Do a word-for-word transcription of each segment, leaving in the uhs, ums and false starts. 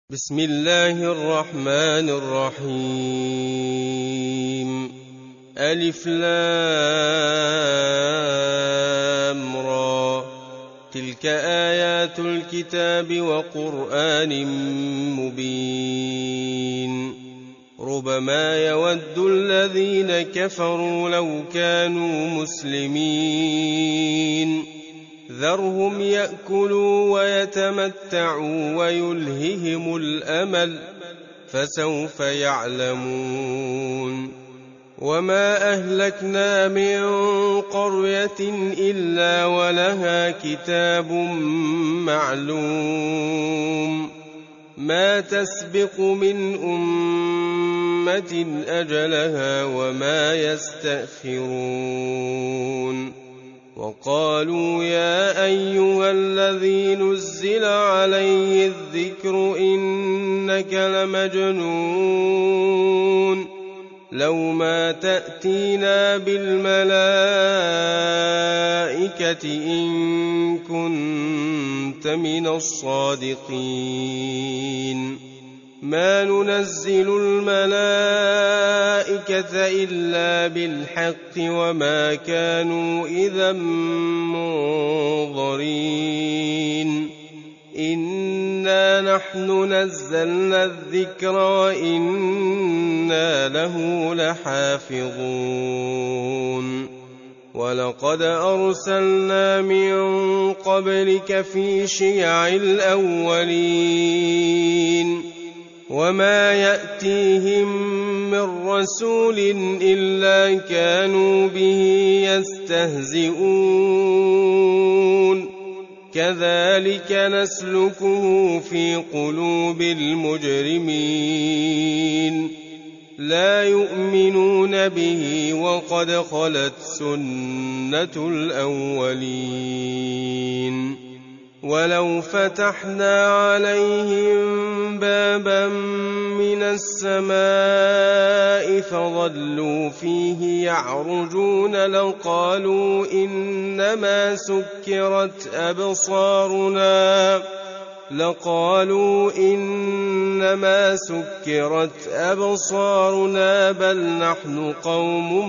بسم الله الرحمن الرحيم. ألف لام را، تلك آيات الكتاب وقرآن مبين. ربما يود الذين كفروا لو كانوا مسلمين، ذرهم يأكلوا ويتمتعوا ويلههم الأمل، فسوف يعلمون. وما أهلكنا من قرية إلا ولها كتاب معلوم، ما تسبق من أمة أجلها وما يستأخرون. وقالوا يا أيها الذي نزل عليه الذكر إنك لمجنون، لو ما تأتينا بالملائكة إن كنت من الصادقين. ما ننزل الملائكة إلا بالحق وما كانوا إذا منظرين. إنا نحن نزلنا الذكر وإنا له لحافظون. ولقد أرسلنا من قبلك في شيع الأولين، وما يأتيهم من رسول إلا كانوا به يستهزئون. كذلك نسلكه في قلوب المجرمين، لا يؤمنون به وقد خلت سنة الأولين. ولو فتحنا عليهم بابا من السماء فظلوا فيه يعرجون لقالوا إنما سكرت أبصارنا لقالوا إنما سكرت أبصارنا بل نحن قوم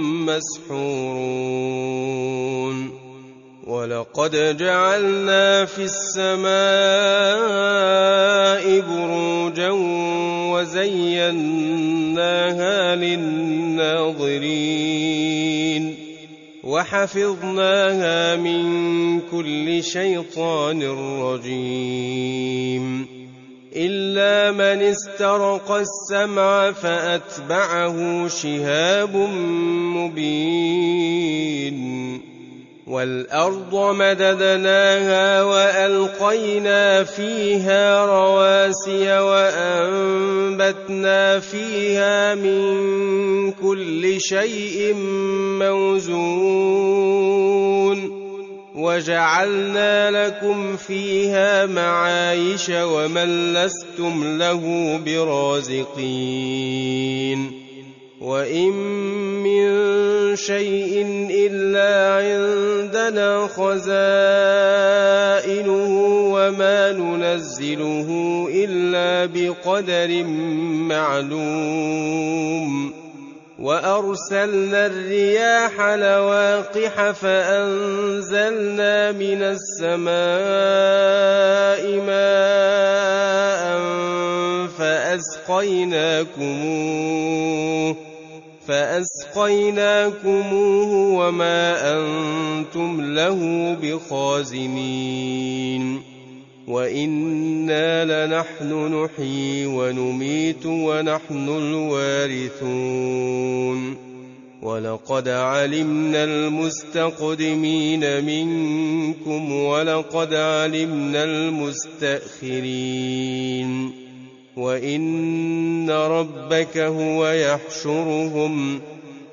مسحورون. ولقد جعلنا في السماء بروجا وزيناها للناظرين وحفظناها من كل شيطان رجيم، إلا من استرق السمع فأتبعه شهاب مبين. والأرض مددناها وألقينا فيها رواسي وأنبتنا فيها من كل شيء موزون، وجعلنا لكم فيها معايش ومن لستم له برازقين. وإن من شيء إلا عندنا خزائنه وما ننزله إلا بقدر معلوم. وأرسلنا الرياح لواقح فأنزلنا من السماء ماء فأسقيناكموه فأسقيناكموه وما أنتم له بخازنين. وإنا لنحن نحيي ونميت ونحن الوارثون. ولقد علمنا المستقدمين منكم ولقد علمنا المستأخرين. وإن ربك هو يحشرهم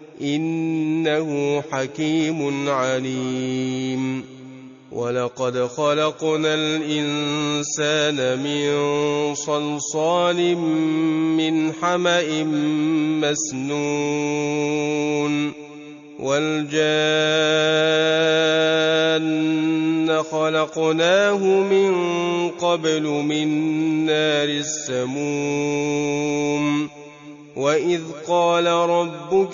إنه حكيم عليم. ولقد خلقنا الإنسان من صلصال من حمأ مسنون والجان خلقناه من قبل من نار السموم وإذ قال ربك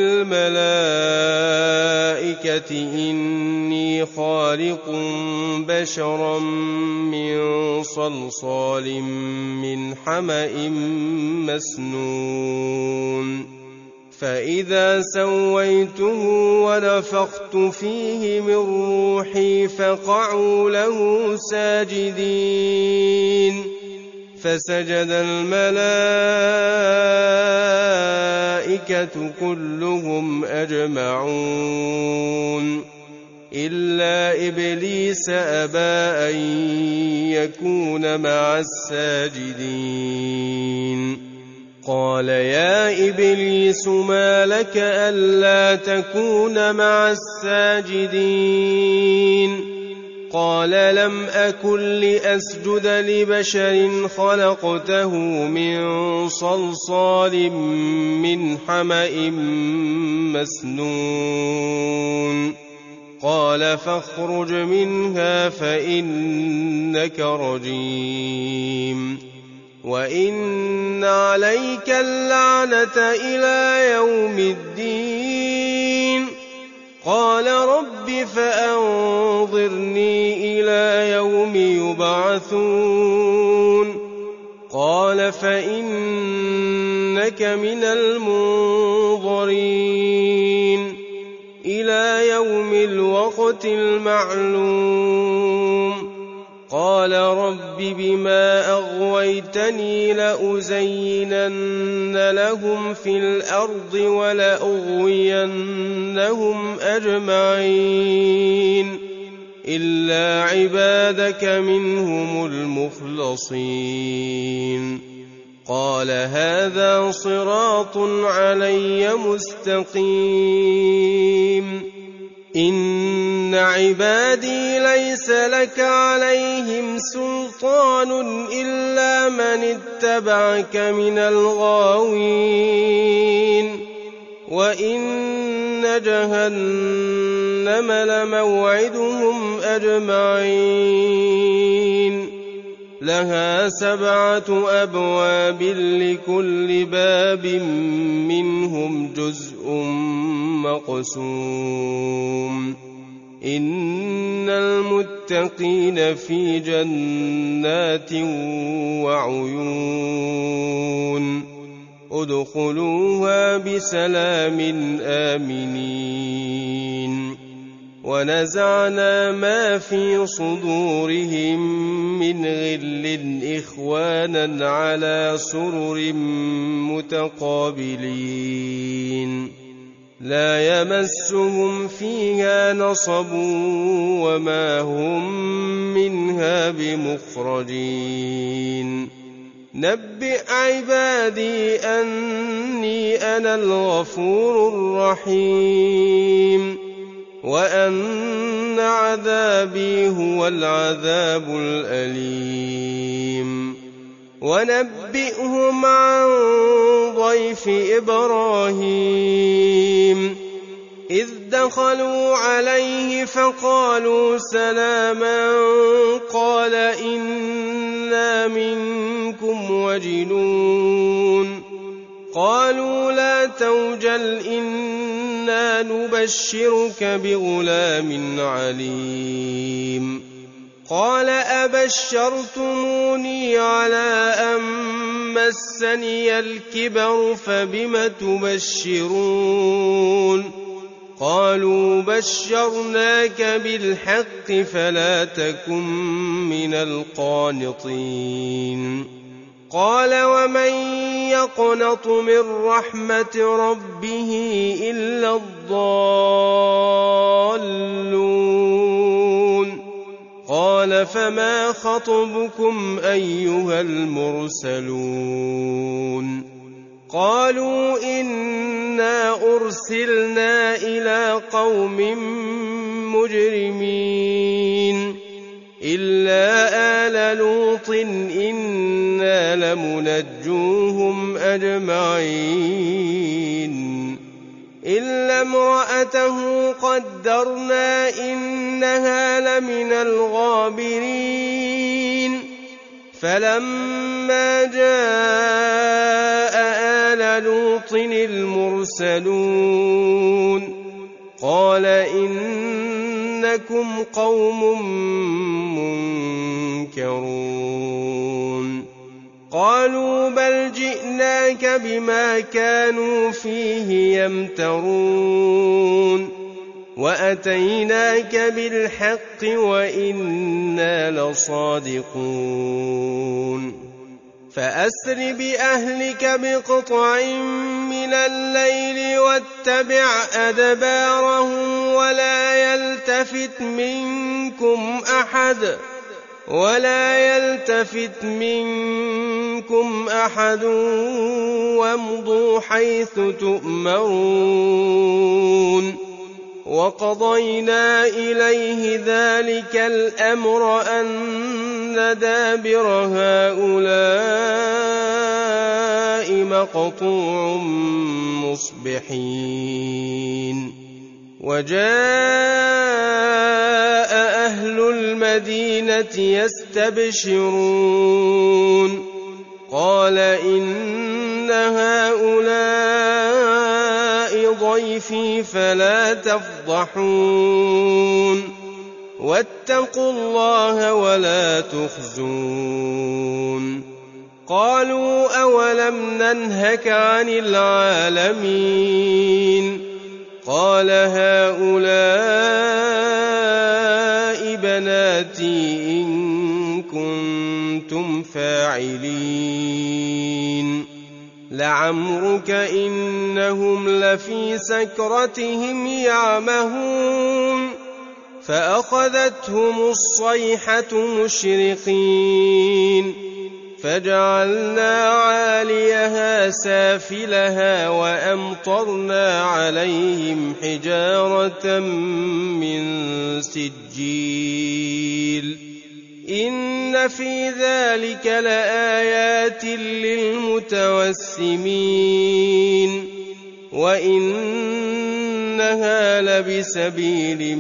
للملائكة إني خالق بشرا من صلصال من حمأ مسنون فإذا سويته ونفخت فيه من روحي فقعوا له ساجدين فسجد الملائكة كلهم أجمعون إلا إبليس أبى أن يكون مع الساجدين قال يا إبليس ما لك ألا تكون مع الساجدين قال لم أكن لأسجد لبشر خلقته من صلصال من حمأ مسنون قال فاخرج منها فإنك رجيم وإن عليك اللعنة إلى يوم الدين قال رب فأنظرني إلى يوم يبعثون قال فإنك من المنظرين إلى يوم الوقت المعلوم قال رب بما أغويتني لأزينن لهم في الأرض ولأغوينهم أجمعين إلا عبادك منهم المخلصين قال هذا صراط علي مستقيم إن عبادي ليس لك عليهم سلطان إلا من اتبعك من الغاوين وإن جهنم لموعدهم أجمعين لها سبعة أبواب لكل باب منهم جزء مقسوم إن المتقين في جنات وعيون ادخلوها بسلام آمنين ونزعنا ما في صدورهم من غل إخوانا على سرر متقابلين لا يمسهم فيها نصب وما هم منها بمخرجين نبئ عبادي أني أنا الغفور الرحيم وأن عذابي هو العذاب الأليم ونبئهم عن ضيف إبراهيم إذ دخلوا عليه فقالوا سلاما قال إنا منكم وجلون قالوا لا توجل إنا نبشرك بغلام عليم قال أبشرتموني على أن مسني الكبر فبم تبشرون قالوا بشرناك بالحق فلا تكن من القانطين قال ومن يقنط من رحمة ربه إلا الضالون قال فما خطبكم أيها المرسلون قالوا إنا أرسلنا إلى قوم مجرمين إلا آل لوط إنا لمنجوهم أجمعين إلا امرأته قدرنا إنها لمن الغابرين فلما جاء آل لوط المرسلون قال إنكم قوم منكرون قالوا بل جئناك بما كانوا فيه يمترون وأتيناك بالحق وإنا لصادقون فأسر بأهلك بقطع من الليل واتبع أدبارهم ولا يلتفت منكم أحد ولا يلتفت منكم أحد وامضوا حيث تؤمرون وقضينا إليه ذلك الأمر أن دابر هؤلاء مقطوع مصبحين وجاء أهل المدينة يستبشرون قال إن هؤلاء ضيفي فلا تفضحون واتقوا الله ولا تخزون قالوا أولم ننهك عن العالمين قال هؤلاء بناتي إن كنتم فاعلين لعمرك إنهم لفي سكرتهم يعمهون فأخذتهم الصيحة مشرقين فجعلنا عاليها سافلها وأمطرنا عليهم حجارة من سجيل إن في ذلك لآيات للمتوسمين وإنها لبسبيل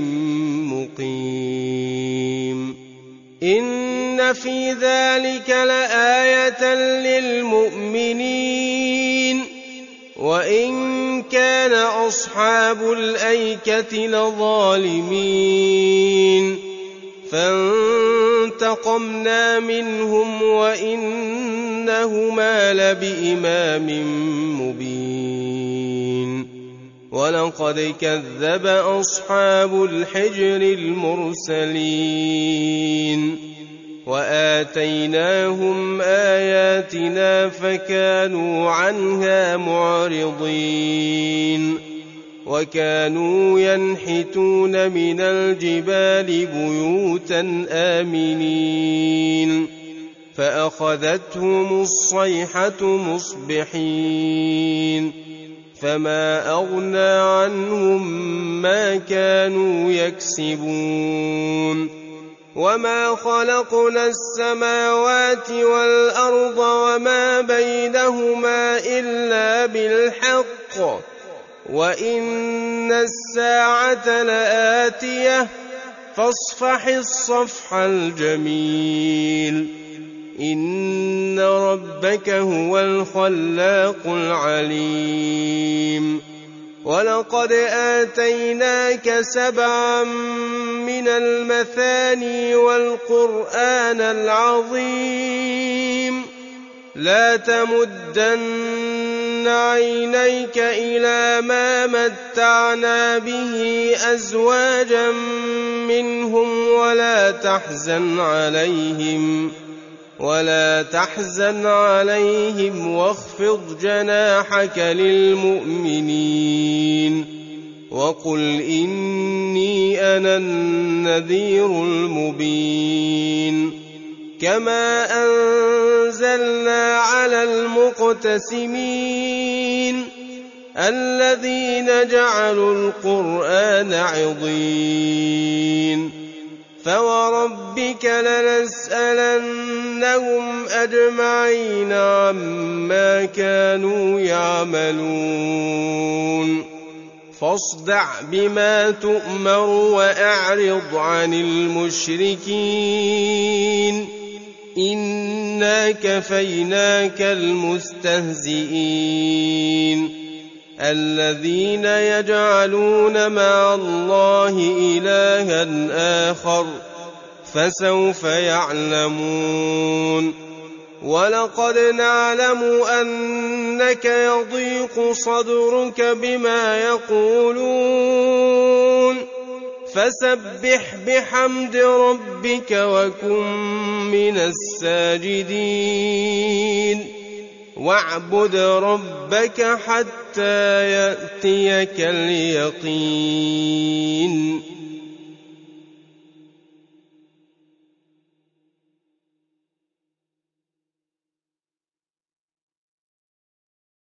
مقيم إن في ذلك لآية للمؤمنين وإن كان أصحاب الأيكة لظالمين فانتقمنا منهم وإنهما لبإمام مبين ولقد كذب أصحاب الحجر المرسلين وآتيناهم آياتنا فكانوا عنها معرضين وكانوا ينحتون من الجبال بيوتا آمنين فأخذتهم الصيحة مصبحين فما أغنى عنهم ما كانوا يكسبون وما خلقنا السماوات والأرض وما بينهما إلا بالحق وإن الساعة لآتية فاصفح الصفح الجميل إن ربك هو الخلاق العليم ولقد آتيناك سبعا من المثاني والقرآن العظيم لا تمدن عينيك إلى ما متعنا به أزواجا منهم ولا تحزن عليهم ولا تحزن عليهم واخفض جناحك للمؤمنين وقل إني أنا النذير المبين كما أنزلنا على المقتسمين الذين جعلوا القرآن عضين فوربك لنسألنهم أجمعين عما كانوا يعملون فاصدع بما تؤمر وأعرض عن المشركين إنا كفيناك المستهزئين الذين يجعلون مع الله إلها آخر فسوف يعلمون ولقد نعلم أنك يضيق صدرك بما يقولون فسبح بحمد ربك وكن من الساجدين واعبد ربك حتى يأتيك اليقين